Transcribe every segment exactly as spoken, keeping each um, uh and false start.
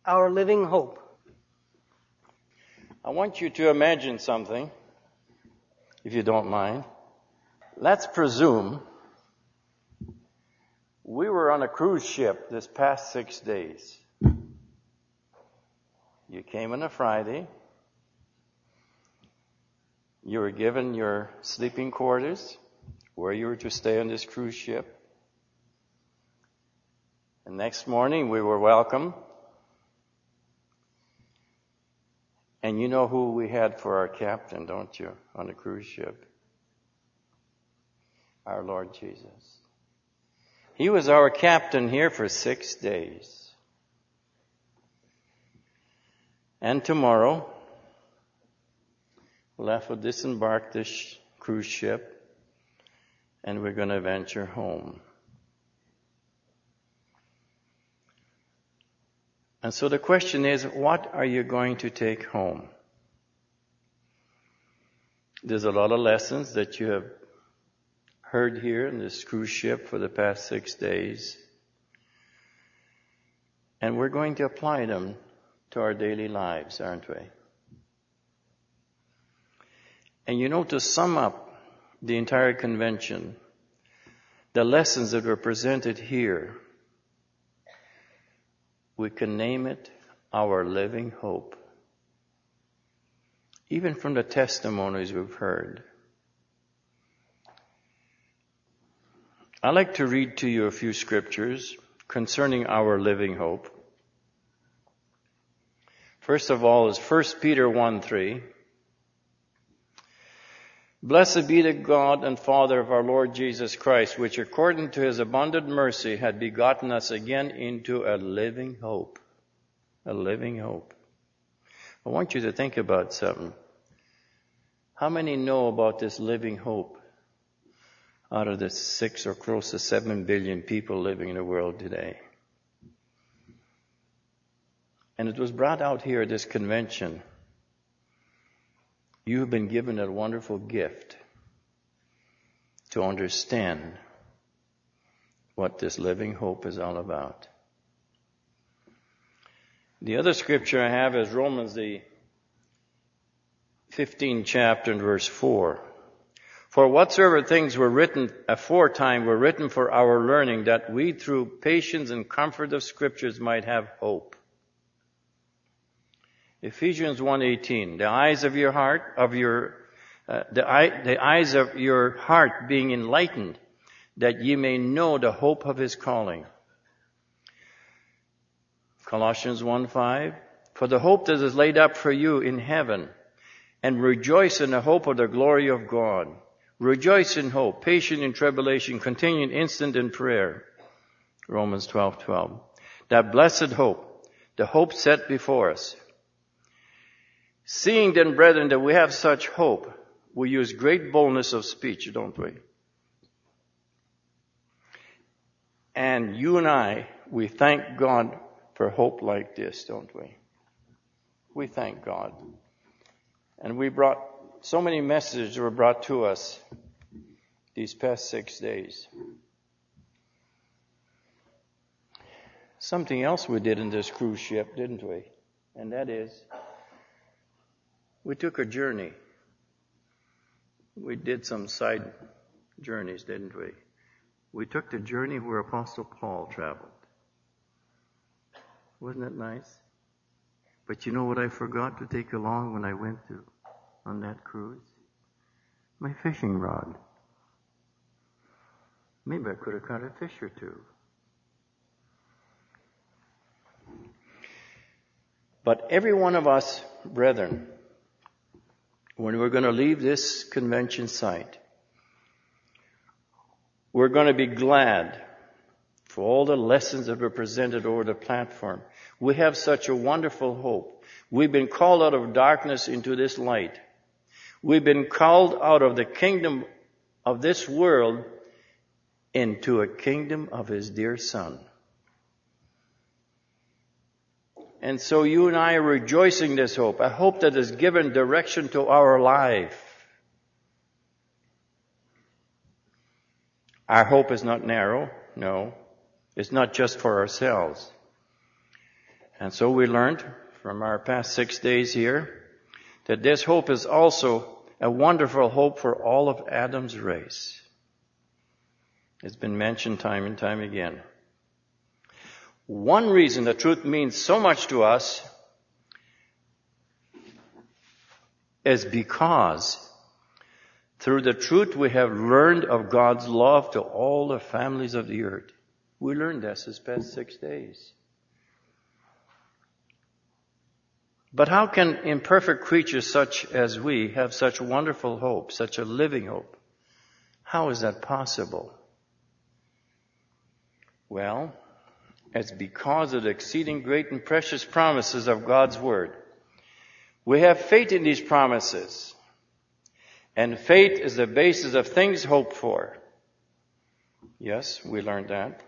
our living hope. I want you to imagine something, if you don't mind. Let's presume we were on a cruise ship this past six days. You came on a Friday. You were given your sleeping quarters where you were to stay on this cruise ship. The next morning we were welcome. And you know who we had for our captain, don't you, on the cruise ship? Our Lord Jesus. He was our captain here for six days. And tomorrow, we'll have to disembark this cruise ship, and we're going to venture home. And so the question is, what are you going to take home? There's a lot of lessons that you have heard here in this cruise ship for the past six days. And we're going to apply them to our daily lives, aren't we? And you know, to sum up the entire convention, the lessons that were presented here, we can name it our living hope. Even from the testimonies we've heard. I'd like to read to you a few scriptures concerning our living hope. First of all is First Peter one three. Blessed be the God and Father of our Lord Jesus Christ, which according to his abundant mercy had begotten us again into a living hope. A living hope. I want you to think about something. How many know about this living hope out of the six or close to seven billion people living in the world today? And it was brought out here at this convention. You have been given a wonderful gift to understand what this living hope is all about. The other scripture I have is Romans, the fifteenth chapter and verse four. For whatsoever things were written aforetime were written for our learning, that we through patience and comfort of scriptures might have hope. Ephesians one eighteen, the eyes of your heart, of your, uh, the, eye, the eyes of your heart being enlightened, that ye may know the hope of his calling. Colossians one five, for the hope that is laid up for you in heaven, and rejoice in the hope of the glory of God. Rejoice in hope, patient in tribulation, continuing instant in prayer. Romans twelve twelve. That blessed hope, the hope set before us. Seeing then, brethren, that we have such hope, we use great boldness of speech, don't we? And you and I, we thank God for hope like this, don't we? We thank God. And we brought, so many messages were brought to us these past six days. Something else we did in this cruise ship, didn't we? And that is, we took a journey. We did some side journeys, didn't we? We took the journey where Apostle Paul traveled. Wasn't it nice? But you know what I forgot to take along when I went to on that cruise? My fishing rod. Maybe I could have caught a fish or two. But every one of us, brethren, when we're going to leave this convention site, we're going to be glad for all the lessons that were presented over the platform. We have such a wonderful hope. We've been called out of darkness into this light. We've been called out of the kingdom of this world into a kingdom of his dear Son. And so you and I are rejoicing this hope, a hope that has given direction to our life. Our hope is not narrow, no. It's not just for ourselves. And so we learned from our past six days here that this hope is also a wonderful hope for all of Adam's race. It's been mentioned time and time again. One reason the truth means so much to us is because through the truth we have learned of God's love to all the families of the earth. We learned this this past six days. But how can imperfect creatures such as we have such wonderful hope, such a living hope? How is that possible? Well, it's because of the exceeding great and precious promises of God's Word. We have faith in these promises. And faith is the basis of things hoped for. Yes, we learned that.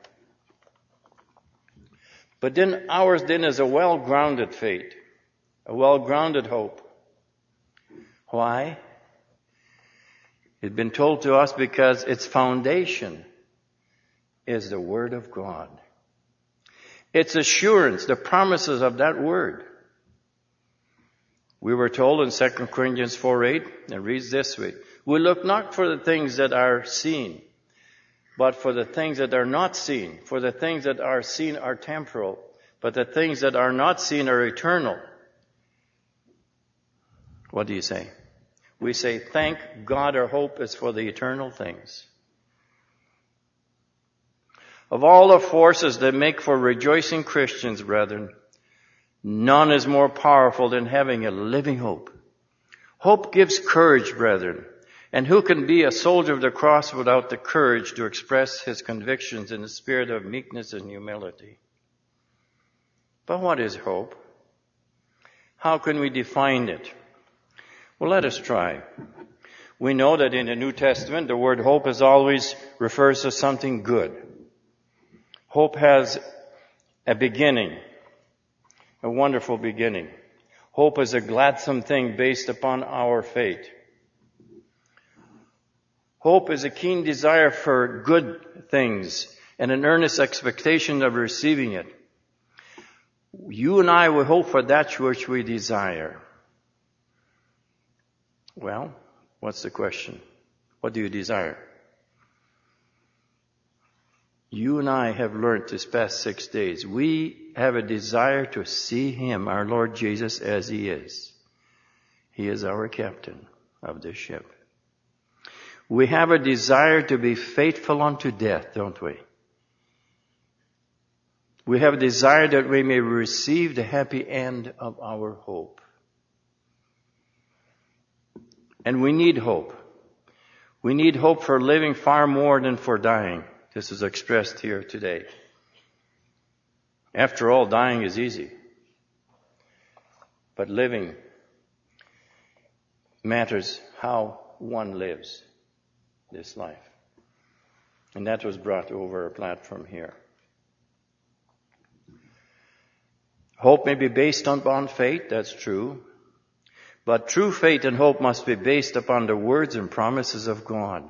But then ours then is a well-grounded faith. A well-grounded hope. Why? It's been told to us because its foundation is the Word of God. Its assurance, the promises of that Word. We were told in Second Corinthians four eight, it reads this way, we look not for the things that are seen, but for the things that are not seen. For the things that are seen are temporal, but the things that are not seen are eternal. What do you say? We say, thank God our hope is for the eternal things. Of all the forces that make for rejoicing Christians, brethren, none is more powerful than having a living hope. Hope gives courage, brethren. And who can be a soldier of the cross without the courage to express his convictions in the spirit of meekness and humility? But what is hope? How can we define it? Well, let us try. We know that in the New Testament, the word hope is always refers to something good. Hope has a beginning, a wonderful beginning. Hope is a gladsome thing based upon our faith. Hope is a keen desire for good things and an earnest expectation of receiving it. You and I will hope for that which we desire. Well, what's the question? What do you desire? You and I have learned this past six days. We have a desire to see Him, our Lord Jesus, as He is. He is our captain of this ship. We have a desire to be faithful unto death, don't we? We have a desire that we may receive the happy end of our hope. And we need hope. We need hope for living far more than for dying. This is expressed here today. After all, dying is easy. But living matters how one lives this life. And that was brought over a platform here. Hope may be based upon faith, that's true. But true faith and hope must be based upon the words and promises of God.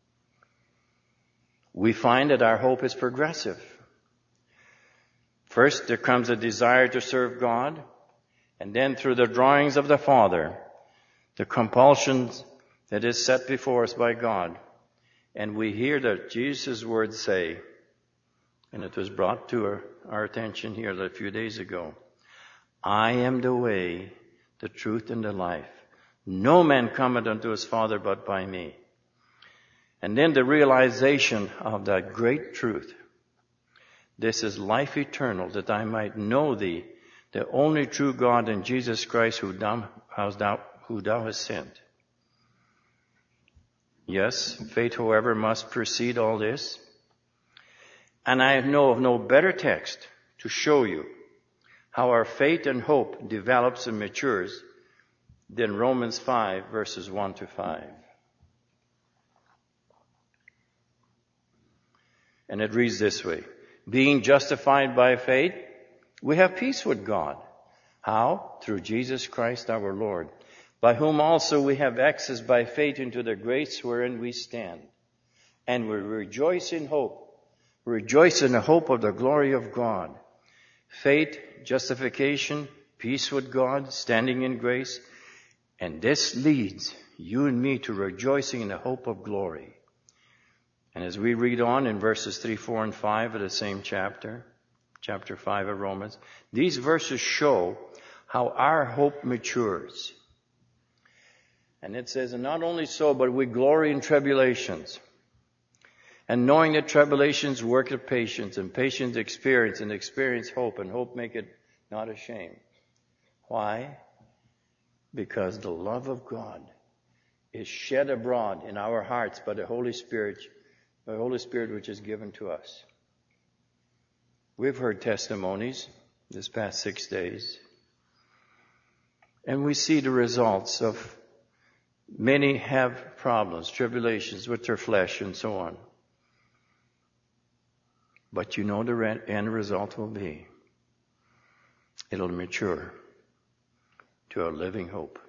We find that our hope is progressive. First, there comes a desire to serve God, and then through the drawings of the Father, the compulsions that is set before us by God. And we hear that Jesus' words say, and it was brought to our, our attention here a few days ago, I am the way, the truth, and the life. No man cometh unto his Father but by me. And then the realization of that great truth. This is life eternal, that I might know thee, the only true God, and Jesus Christ, who thou, who thou hast sent. Yes, faith, however, must precede all this. And I know of no better text to show you how our faith and hope develops and matures than Romans five, verses one to five. And it reads this way. Being justified by faith, we have peace with God. How? Through Jesus Christ our Lord, by whom also we have access by faith into the grace wherein we stand. And we rejoice in hope. Rejoice in the hope of the glory of God. faith, justification, peace with God, standing in grace. And this leads you and me to rejoicing in the hope of glory. And as we read on in verses three, four, and five of the same chapter, chapter five of Romans, these verses show how our hope matures. And it says, and not only so, but we glory in tribulations. And knowing that tribulations work of patience, and patience experience, and experience hope, and hope make it not ashamed. Why? Because the love of God is shed abroad in our hearts by the Holy Spirit, the Holy Spirit which is given to us. We've heard testimonies this past six days, and we see the results of many have problems, tribulations with their flesh and so on. But you know the end result will be, it'll mature to a living hope.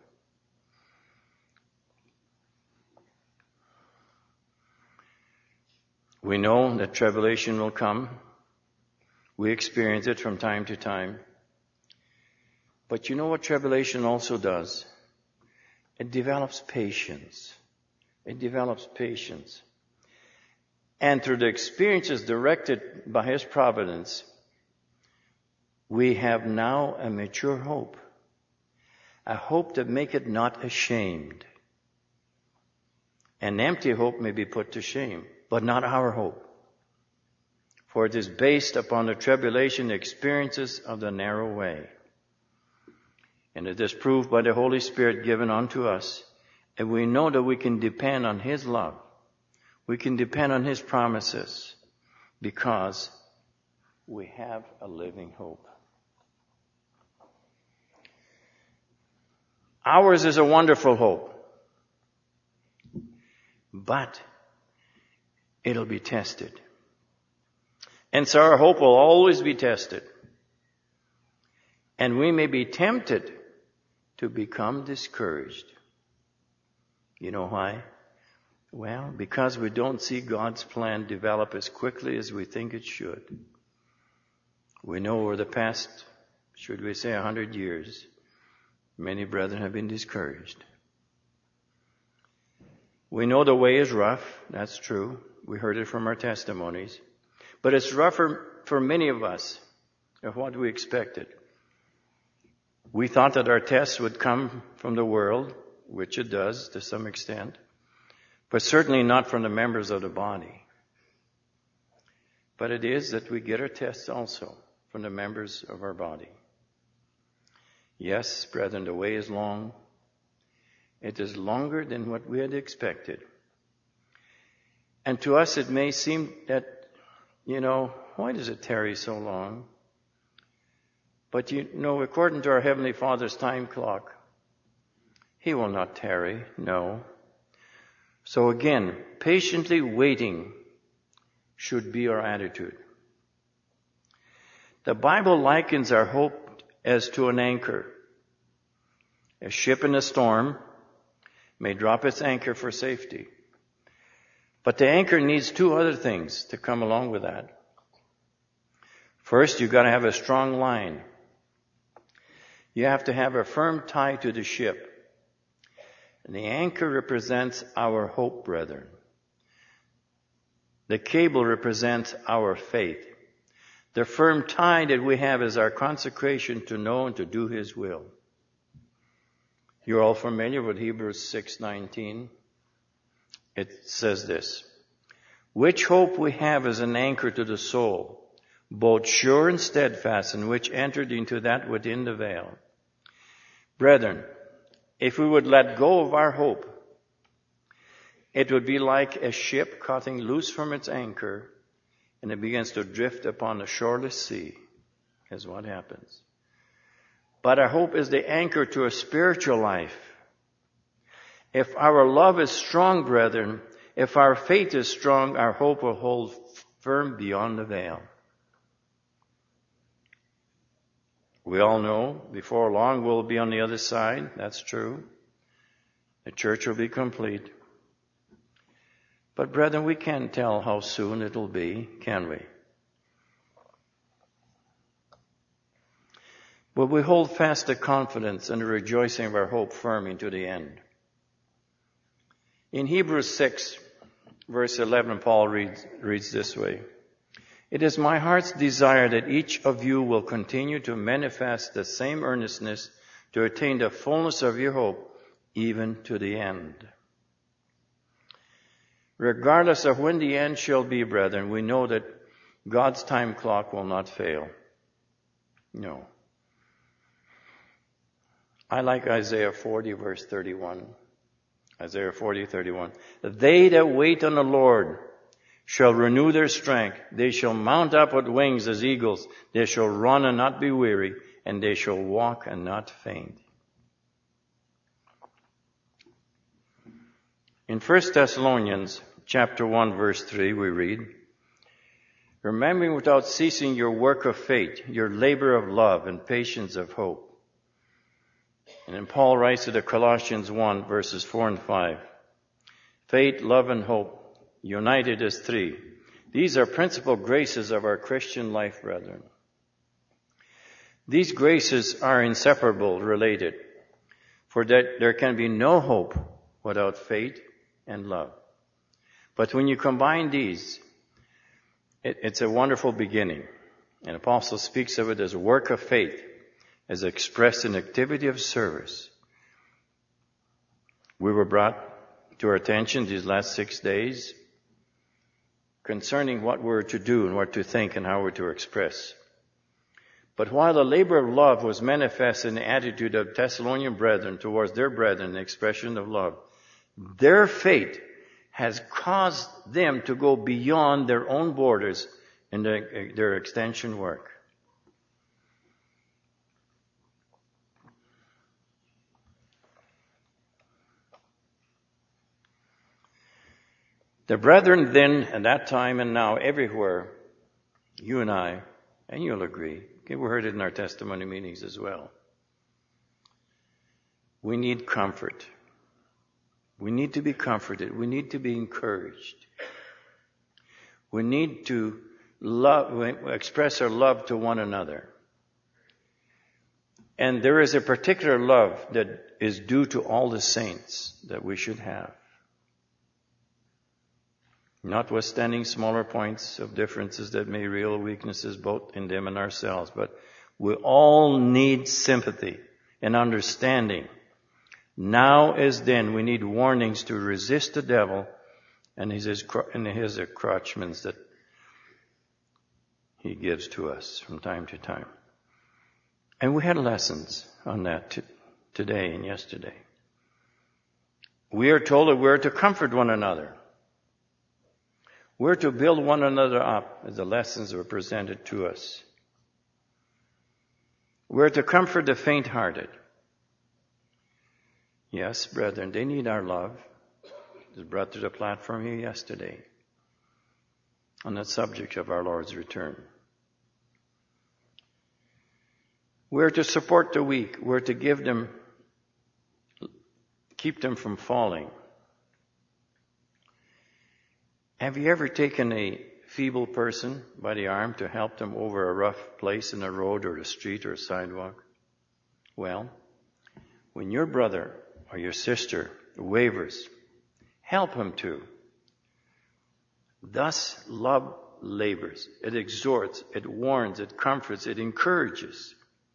We know that tribulation will come. We experience it from time to time. But you know what tribulation also does? It develops patience. It develops patience. And through the experiences directed by His providence, we have now a mature hope. A hope that maketh not ashamed. An empty hope may be put to shame, but not our hope. For it is based upon the tribulation experiences of the narrow way. And it is proved by the Holy Spirit given unto us. And we know that we can depend on His love. We can depend on His promises because we have a living hope. Ours is a wonderful hope. But it'll be tested. And so our hope will always be tested. And we may be tempted to become discouraged. You know why? Well, because we don't see God's plan develop as quickly as we think it should. We know over the past, should we say, a hundred years, many brethren have been discouraged. We know the way is rough. That's true. We heard it from our testimonies. But it's rougher for many of us of what we expected. We thought that our tests would come from the world, which it does to some extent, but certainly not from the members of the body. But it is that we get our tests also from the members of our body. Yes, brethren, the way is long. It is longer than what we had expected. And to us it may seem that, you know, why does it tarry so long? But you know, according to our Heavenly Father's time clock, He will not tarry, no. So again, patiently waiting should be our attitude. The Bible likens our hope as to an anchor. A ship in a storm may drop its anchor for safety. But the anchor needs two other things to come along with that. First, you've got to have a strong line. You have to have a firm tie to the ship. And the anchor represents our hope, brethren. The cable represents our faith. The firm tie that we have is our consecration to know and to do His will. You're all familiar with Hebrews six nineteen. It says this, which hope we have as an anchor to the soul, both sure and steadfast, and which entered into that within the veil. Brethren, if we would let go of our hope, it would be like a ship cutting loose from its anchor, and it begins to drift upon a shoreless sea, is what happens. But our hope is the anchor to a spiritual life. If our love is strong, brethren, if our faith is strong, our hope will hold firm beyond the veil. We all know before long we'll be on the other side. That's true. The church will be complete. But brethren, we can't tell how soon it'll be, can we? But we hold fast the confidence and the rejoicing of our hope firm into the end. In Hebrews six, verse eleven, Paul reads, reads this way. It is my heart's desire that each of you will continue to manifest the same earnestness to attain the fullness of your hope, even to the end. Regardless of when the end shall be, brethren, we know that God's time clock will not fail. No. I like Isaiah forty, verse thirty-one. Isaiah forty, thirty-one. They that wait on the Lord shall renew their strength. They shall mount up with wings as eagles. They shall run and not be weary, and they shall walk and not faint. In First Thessalonians chapter one, verse three, we read, remembering without ceasing your work of faith, your labor of love, and patience of hope. And then Paul writes to the Colossians one, verses four and five. Faith, love, and hope, united as three. These are principal graces of our Christian life, brethren. These graces are inseparable, related, for that there can be no hope without faith and love. But when you combine these, it, it's a wonderful beginning. An apostle speaks of it as a work of faith, as expressed in activity of service. We were brought to our attention these last six days concerning what we're to do and what to think and how we're to express. But while the labor of love was manifest in the attitude of Thessalonian brethren towards their brethren, the expression of love, their faith has caused them to go beyond their own borders in their, their extension work. The brethren then, at that time and now, everywhere, you and I, and you'll agree, okay, we heard it in our testimony meetings as well. We need comfort. We need to be comforted. We need to be encouraged. We need to love, express our love to one another. And there is a particular love that is due to all the saints that we should have. Notwithstanding smaller points of differences that may reveal weaknesses both in them and ourselves, but we all need sympathy and understanding. Now as then, we need warnings to resist the devil and his, and his encroachments that he gives to us from time to time. And we had lessons on that t- today and yesterday. We are told that we're to comfort one another. We're to build one another up as the lessons were presented to us. We're to comfort the faint-hearted. Yes, brethren, they need our love. It was brought to the platform here yesterday on the subject of our Lord's return. We're to support the weak. We're to give them, keep them from falling. Have you ever taken a feeble person by the arm to help them over a rough place in a road or a street or a sidewalk? Well, when your brother or your sister wavers, help him to. Thus, love labors. It exhorts, it warns, it comforts, it encourages.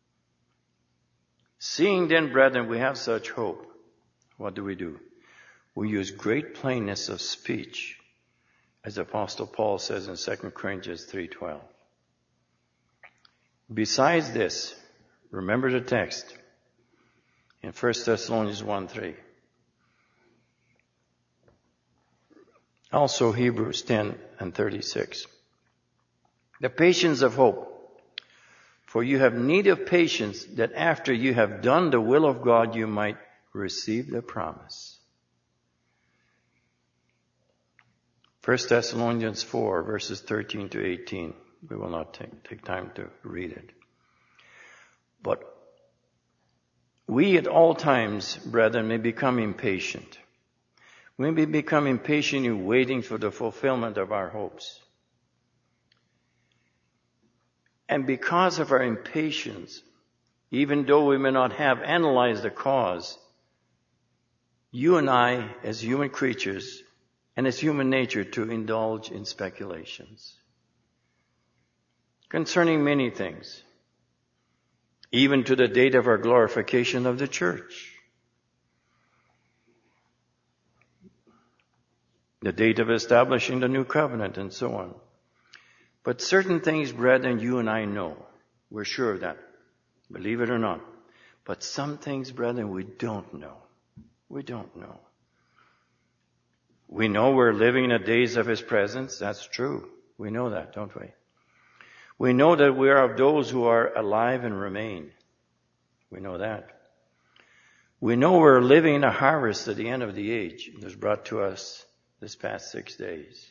Seeing then, brethren, we have such hope, what do we do? We use great plainness of speech, as Apostle Paul says in Second Corinthians three twelve. Besides this, remember the text in First Thessalonians one three. Also Hebrews ten and thirty-six. The patience of hope. For you have need of patience, that after you have done the will of God, you might receive the promise. First Thessalonians four, verses thirteen to eighteen. We will not take, take time to read it. But we at all times, brethren, may become impatient. We may become impatient in waiting for the fulfillment of our hopes. And because of our impatience, even though we may not have analyzed the cause, you and I, as human creatures, and it's human nature to indulge in speculations concerning many things, even to the date of our glorification of the church, the date of establishing the new covenant, and so on. But certain things, brethren, you and I know. We're sure of that. Believe it or not. But some things, brethren, we don't know. We don't know. We know we're living in the days of His presence. That's true. We know that, don't we? We know that we are of those who are alive and remain. We know that. We know we're living in a harvest at the end of the age. It was brought to us this past six days.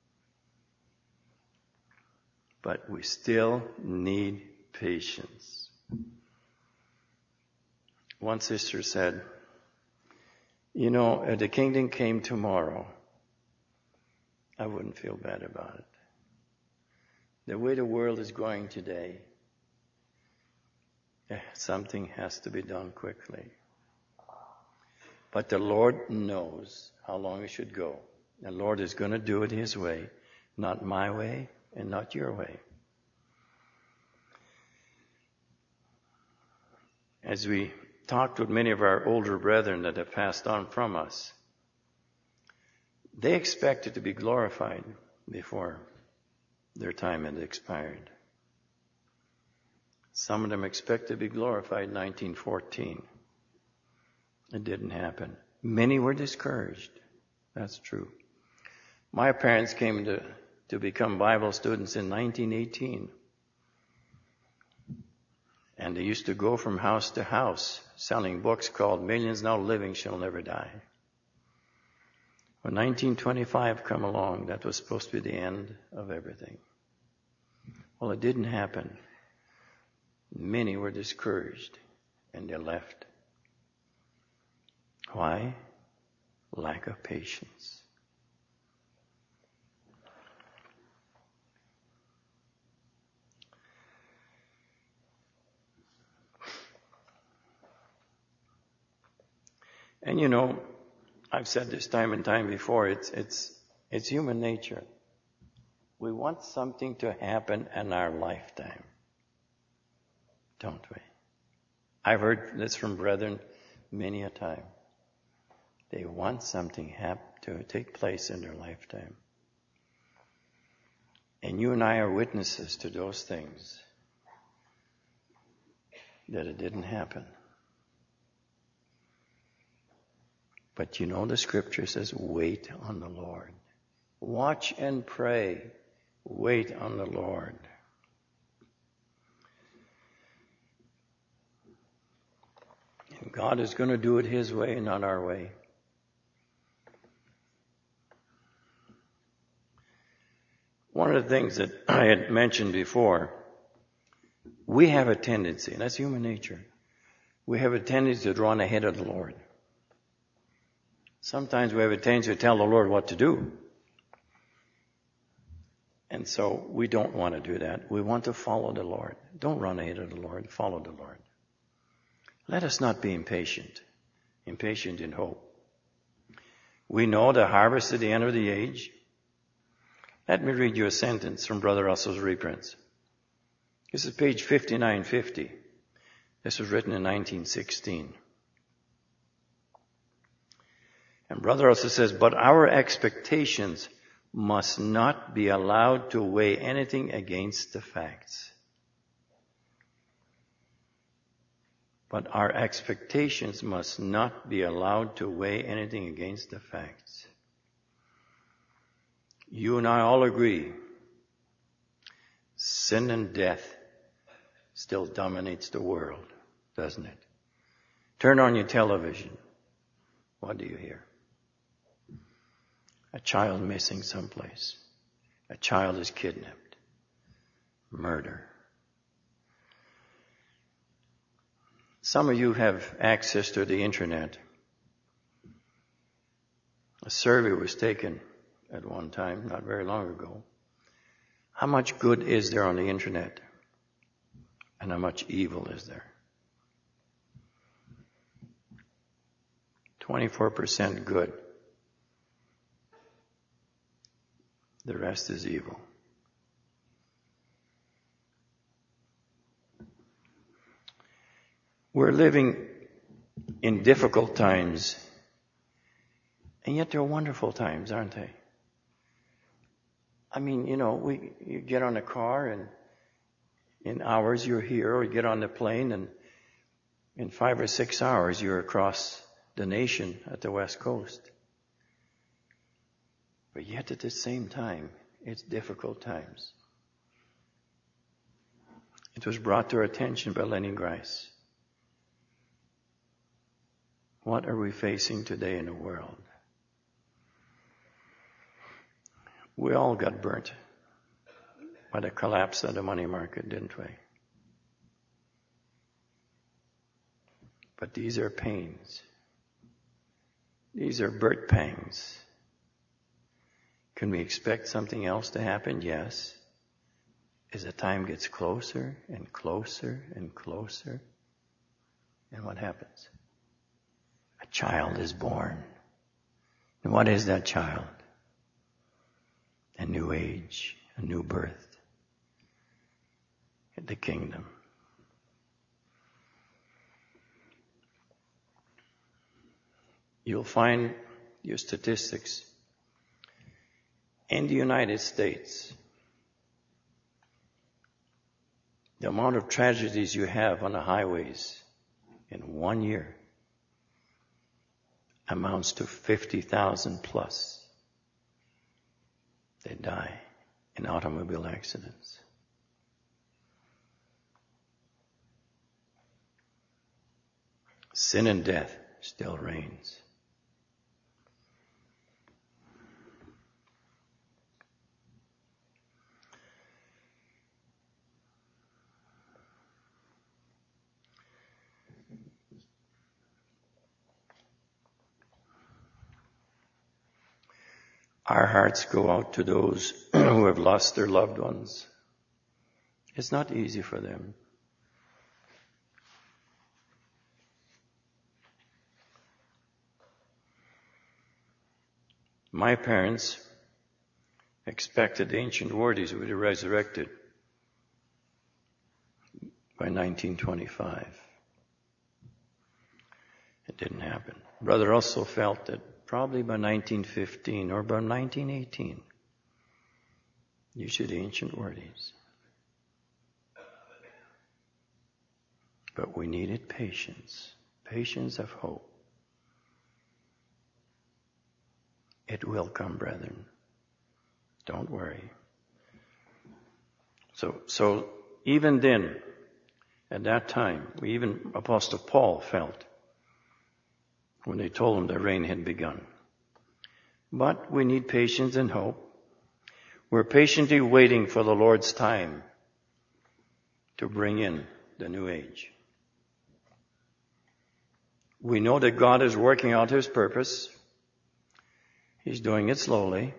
But we still need patience. One sister said, you know, if the kingdom came tomorrow, I wouldn't feel bad about it. The way the world is going today, something has to be done quickly. But the Lord knows how long it should go. The Lord is going to do it His way, not my way and not your way. As we talked with many of our older brethren that have passed on from us, they expected to be glorified before their time had expired. Some of them expect to be glorified in nineteen fourteen. It didn't happen. Many were discouraged. That's true. My parents came to, to become Bible students in nineteen eighteen. And they used to go from house to house selling books called Millions Now Living Shall Never Die. When nineteen twenty-five come along, that was supposed to be the end of everything. Well, it didn't happen. Many were discouraged and they left. Why? Lack of patience. And you know, I've said this time and time before, it's, it's, it's human nature. We want something to happen in our lifetime. Don't we? I've heard this from brethren many a time. They want something hap- to take place in their lifetime. And you and I are witnesses to those things, that it didn't happen. But you know the scripture says, wait on the Lord. Watch and pray. Wait on the Lord. And God is going to do it His way, not our way. One of the things that I had mentioned before, we have a tendency, and that's human nature, we have a tendency to run ahead of the Lord. Sometimes we have a tendency to tell the Lord what to do. And so we don't want to do that. We want to follow the Lord. Don't run ahead of the Lord. Follow the Lord. Let us not be impatient. Impatient in hope. We know the harvest at the end of the age. Let me read you a sentence from Brother Russell's reprints. This is page fifty-nine fifty. This was written in nineteen sixteen. And Brother Russell says, but our expectations must not be allowed to weigh anything against the facts. But our expectations must not be allowed to weigh anything against the facts. You and I all agree, sin and death still dominates the world, doesn't it? Turn on your television. What do you hear? A child missing someplace. A child is kidnapped. Murder. Some of you have access to the internet. A survey was taken at one time, not very long ago. How much good is there on the internet? And how much evil is there? twenty-four percent good. The rest is evil. We're living in difficult times, and yet they're wonderful times, aren't they? I mean, you know, we you get on a car and in hours you're here, or you get on the plane and in five or six hours you're across the nation at the West Coast. But yet at the same time, it's difficult times. It was brought to our attention by Lenny Grice. What are we facing today in the world? We all got burnt by the collapse of the money market, didn't we? But these are pains. These are birth pangs. Can we expect something else to happen? Yes. As the time gets closer and closer and closer, and what happens? A child is born. And what is that child? A new age, a new birth. In the kingdom. You'll find your statistics in the United States. The amount of tragedies you have on the highways in one year amounts to fifty thousand plus. They die in automobile accidents. Sin and death still reigns. Our hearts go out to those who have lost their loved ones. It's not easy for them. My parents expected the ancient worthies would be resurrected by nineteen twenty-five. It didn't happen. Brother Russell felt that probably by nineteen fifteen or by nineteen eighteen, you should ancient worthies. But we needed patience, patience of hope. It will come, brethren. Don't worry. So, so even then, at that time, even Apostle Paul felt when they told him the rain had begun. But we need patience and hope. We're patiently waiting for the Lord's time to bring in the new age. We know that God is working out His purpose. He's doing it slowly.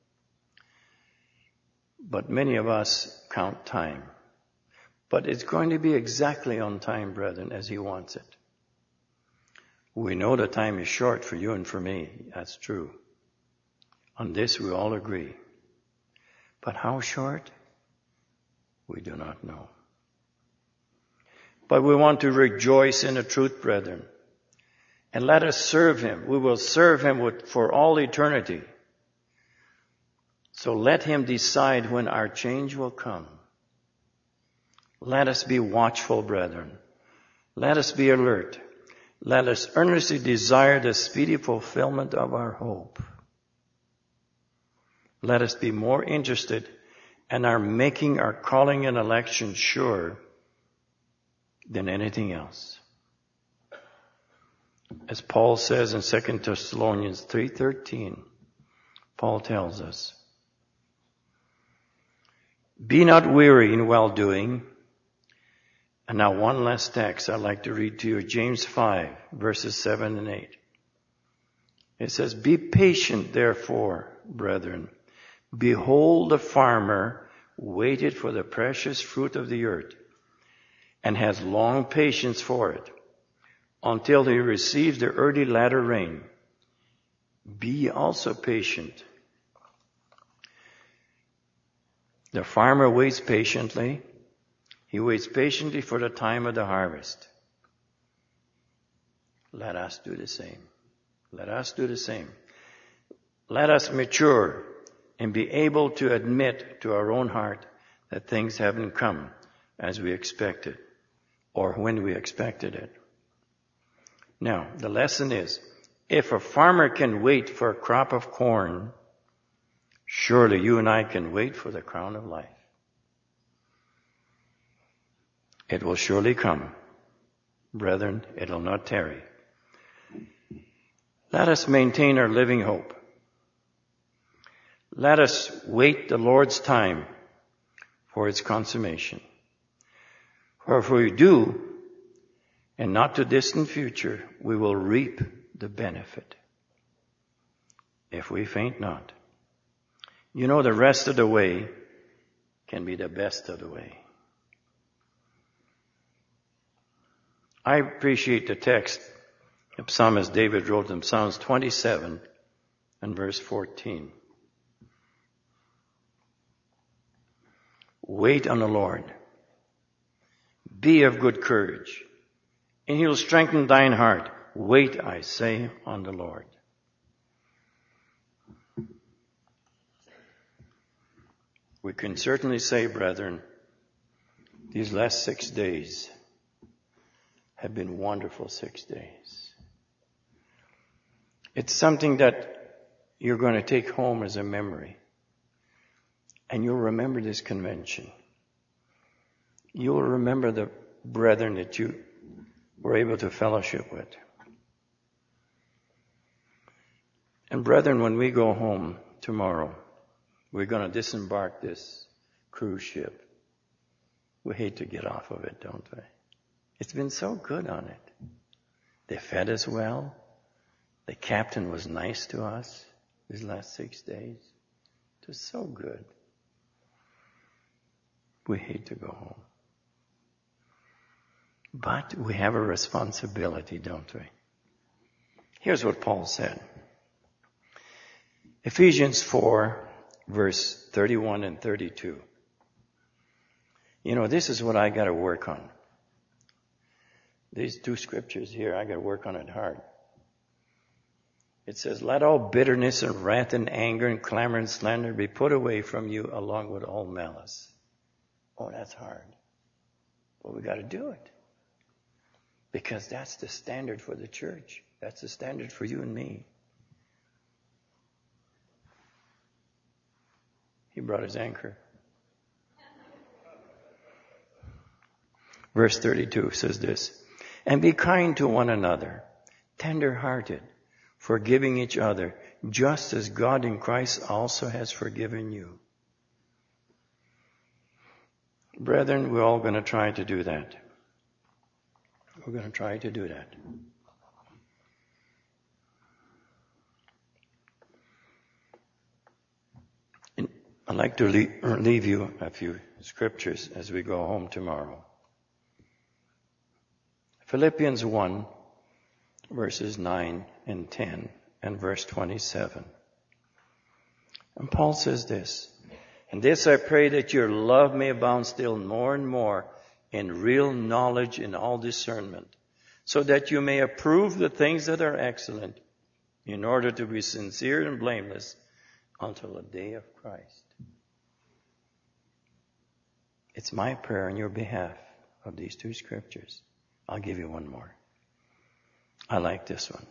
But many of us count time. But it's going to be exactly on time, brethren, as He wants it. We know the time is short for you and for me. That's true. On this we all agree. But how short? We do not know. But we want to rejoice in the truth, brethren. And let us serve Him. We will serve Him with, for all eternity. So let Him decide when our change will come. Let us be watchful, brethren. Let us be alert. Let us earnestly desire the speedy fulfillment of our hope. Let us be more interested in our making our calling and election sure than anything else. As Paul says in Second Thessalonians three thirteen, Paul tells us, "Be not weary in well-doing." And now one last text I'd like to read to you, James five, verses seven and eight. It says, "Be patient, therefore, brethren. Behold, the farmer waited for the precious fruit of the earth, and has long patience for it, until he receives the early latter rain. Be ye also patient. The farmer waits patiently. He waits patiently for the time of the harvest. Let us do the same. Let us do the same. Let us mature and be able to admit to our own heart that things haven't come as we expected or when we expected it. Now, the lesson is, if a farmer can wait for a crop of corn, surely you and I can wait for the crown of life. It will surely come. Brethren, it will not tarry. Let us maintain our living hope. Let us wait the Lord's time for its consummation. For if we do, and not to distant future, we will reap the benefit. If we faint not. You know, the rest of the way can be the best of the way. I appreciate the text the psalmist David wrote in Psalms twenty-seven and verse fourteen. Wait on the Lord. Be of good courage, and he will strengthen thine heart. Wait, I say, on the Lord. We can certainly say, brethren, these last six days have been wonderful six days. It's something that you're going to take home as a memory. And you'll remember this convention. You'll remember the brethren that you were able to fellowship with. And brethren, when we go home tomorrow, we're going to disembark this cruise ship. We hate to get off of it, don't we? It's been so good on it. They fed us well. The captain was nice to us these last six days. It was so good. We hate to go home. But we have a responsibility, don't we? Here's what Paul said. Ephesians four, verse thirty-one and thirty-two. You know, this is what I got to work on. These two scriptures here, I got to work on it hard. It says, let all bitterness and wrath and anger and clamor and slander be put away from you along with all malice. Oh, that's hard. But we got to do it. Because that's the standard for the church. That's the standard for you and me. He brought his anchor. Verse thirty-two says this, and be kind to one another, tender-hearted, forgiving each other, just as God in Christ also has forgiven you. Brethren, we're all going to try to do that. We're going to try to do that. And I'd like to leave you a few scriptures as we go home tomorrow. Philippians one, verses nine and ten, and verse twenty-seven. And Paul says this, and this I pray that your love may abound still more and more in real knowledge and all discernment, so that you may approve the things that are excellent, in order to be sincere and blameless until the day of Christ. It's my prayer on your behalf of these two scriptures. I'll give you one more. I like this one.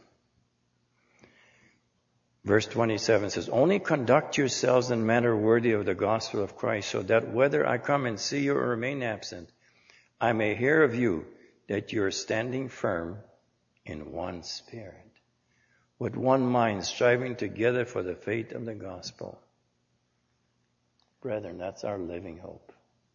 Verse twenty-seven says, only conduct yourselves in a manner worthy of the gospel of Christ, so that whether I come and see you or remain absent, I may hear of you that you are standing firm in one spirit, with one mind, striving together for the faith of the gospel. Brethren, that's our living hope.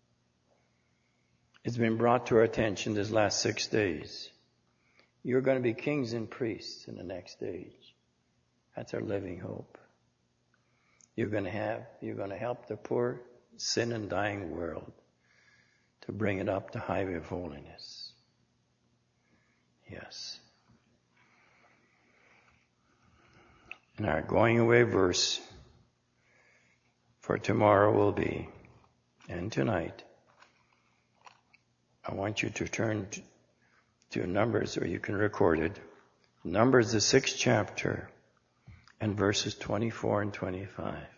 It's been brought to our attention this last six days. You're going to be kings and priests in the next age. That's our living hope. You're going to have, you're going to help the poor, sin and dying world to bring it up the highway of holiness. Yes. And our going away verse for tomorrow will be, and tonight, I want you to turn to, to Numbers, or you can record it. Numbers, the sixth chapter, and verses twenty-four and twenty-five.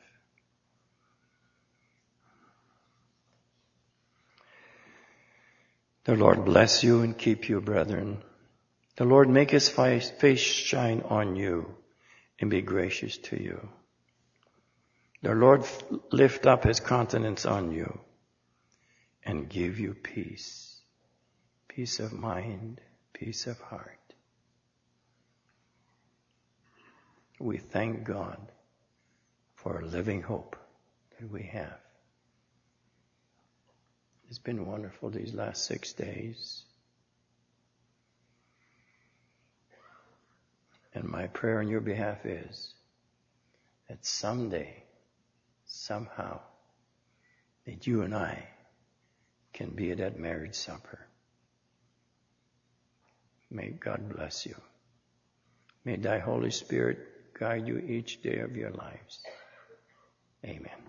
The Lord bless you and keep you, brethren. The Lord make his face shine on you and be gracious to you. The Lord lift up his countenance on you and give you peace, peace of mind, peace of heart. We thank God for a living hope that we have. It's been wonderful these last six days. And my prayer on your behalf is that someday, somehow, that you and I can be at that marriage supper. May God bless you. May thy Holy Spirit guide you each day of your lives. Amen.